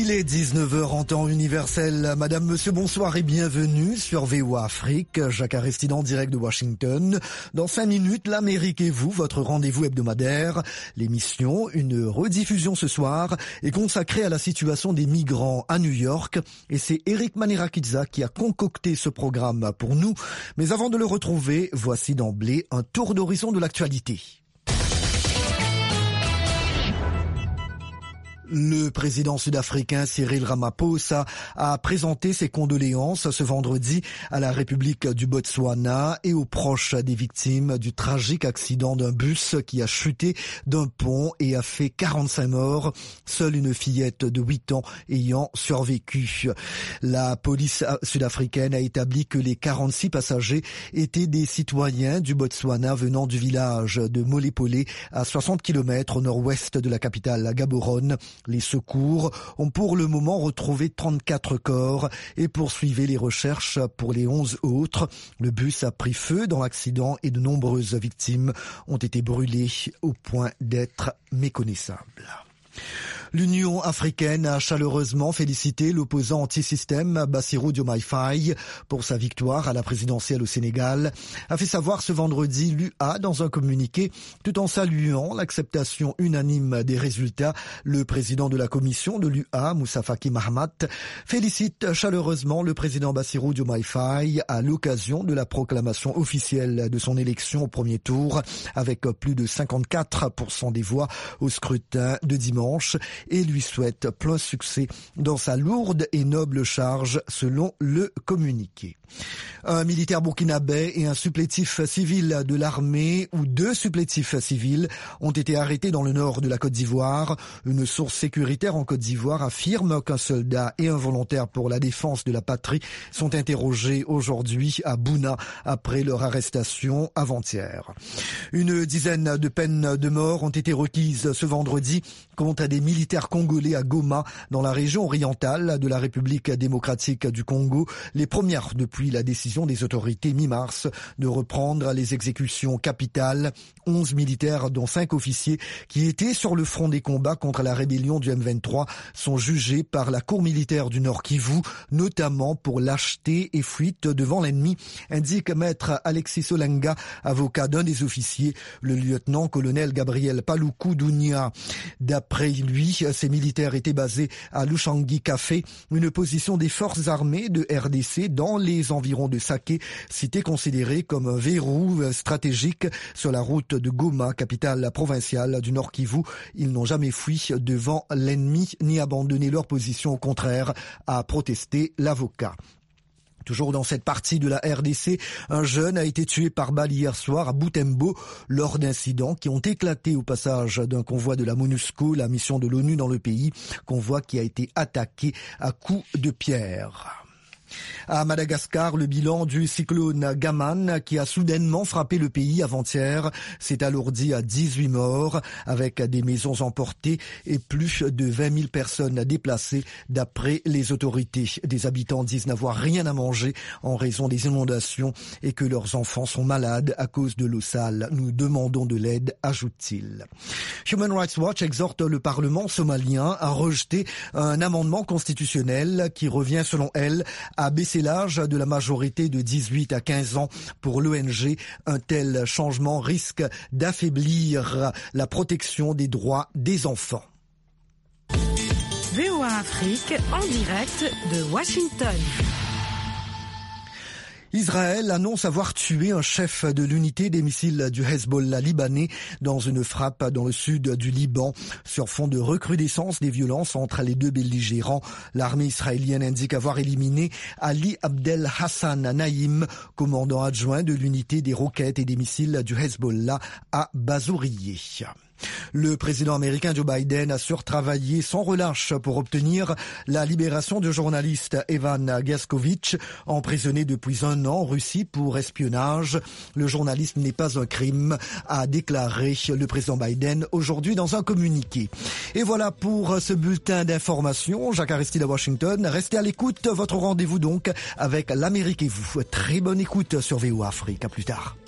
Il est 19 heures en temps universel. Madame, monsieur, bonsoir et bienvenue sur VOA Afrique. Jacques Aristide en direct de Washington. Dans 5 minutes, l'Amérique et vous, votre rendez-vous hebdomadaire. L'émission, une rediffusion ce soir, est consacrée à la situation des migrants à New York. Et c'est Eric Manirakitza qui a concocté ce programme pour nous. Mais avant de le retrouver, voici d'emblée un tour d'horizon de l'actualité. Le président sud-africain Cyril Ramaphosa a présenté ses condoléances ce vendredi à la République du Botswana et aux proches des victimes du tragique accident d'un bus qui a chuté d'un pont et a fait 45 morts, seule une fillette de 8 ans ayant survécu. La police sud-africaine a établi que les 46 passagers étaient des citoyens du Botswana venant du village de Molepole à 60 km au nord-ouest de la capitale Gaborone. Les secours ont pour le moment retrouvé 34 corps et poursuivaient les recherches pour les 11 autres. Le bus a pris feu dans l'accident et de nombreuses victimes ont été brûlées au point d'être méconnaissables. L'Union africaine a chaleureusement félicité l'opposant anti-système Bassirou Diomaye Faye pour sa victoire à la présidentielle au Sénégal, a fait savoir ce vendredi l'UA dans un communiqué, tout en saluant l'acceptation unanime des résultats. Le président de la commission de l'UA, Moussa Faki Mahamat, félicite chaleureusement le président Bassirou Diomaye Faye à l'occasion de la proclamation officielle de son élection au premier tour, avec plus de 54% des voix au scrutin de dimanche, et lui souhaite plein succès dans sa lourde et noble charge, selon le communiqué. Un militaire burkinabé et un supplétif civil de l'armée ou 2 supplétifs civils ont été arrêtés dans le nord de la Côte d'Ivoire. Une source sécuritaire en Côte d'Ivoire affirme qu'un soldat et un volontaire pour la défense de la patrie sont interrogés aujourd'hui à Bouna après leur arrestation avant-hier. Une dizaine de peines de mort ont été requises ce vendredi contre des militaires congolais à Goma, dans la région orientale de la République démocratique du Congo, les premières depuis la décision des autorités mi-mars de reprendre les exécutions capitales. 11 militaires, dont 5 officiers, qui étaient sur le front des combats contre la rébellion du M23, sont jugés par la Cour militaire du Nord Kivu, notamment pour lâcheté et fuite devant l'ennemi, indique maître Alexis Solenga, avocat d'un des officiers, le lieutenant-colonel Gabriel Paluku Dounia. D'après lui, ces militaires étaient basés à Lushangi Café, une position des forces armées de RDC dans les environs de Saké, cité considérée comme un verrou stratégique sur la route de Goma, capitale provinciale du Nord Kivu. Ils n'ont jamais fui devant l'ennemi ni abandonné leur position, au contraire, a protesté l'avocat. Toujours dans cette partie de la RDC, un jeune a été tué par balle hier soir à Butembo lors d'incidents qui ont éclaté au passage d'un convoi de la MONUSCO, la mission de l'ONU dans le pays, convoi qui a été attaqué à coups de pierre. À Madagascar, le bilan du cyclone Gaman qui a soudainement frappé le pays avant-hier s'est alourdi à 18 morts, avec des maisons emportées et plus de 20 000 personnes déplacées. D'après les autorités, des habitants disent n'avoir rien à manger en raison des inondations et que leurs enfants sont malades à cause de l'eau sale. Nous demandons de l'aide, ajoute-t-il. Human Rights Watch exhorte le Parlement somalien à rejeter un amendement constitutionnel qui revient, selon elle, à baisser l'âge de la majorité de 18 à 15 ans pour l'ONG. Un tel changement risque d'affaiblir la protection des droits des enfants. VOA Afrique en direct de Washington. Israël annonce avoir tué un chef de l'unité des missiles du Hezbollah libanais dans une frappe dans le sud du Liban. Sur fond de recrudescence des violences entre les deux belligérants, l'armée israélienne indique avoir éliminé Ali Abdel Hassan Naïm, commandant adjoint de l'unité des roquettes et des missiles du Hezbollah à Bazourieh. Le président américain Joe Biden assure travailler sans relâche pour obtenir la libération du journaliste Evan Gershkovich, emprisonné depuis 1 an en Russie pour espionnage. Le journaliste n'est pas un crime, a déclaré le président Biden aujourd'hui dans un communiqué. Et voilà pour ce bulletin d'information. Jacques Aristide à Washington. Restez à l'écoute. Votre rendez-vous donc avec l'Amérique et vous. Très bonne écoute sur VOA Afrique. À plus tard.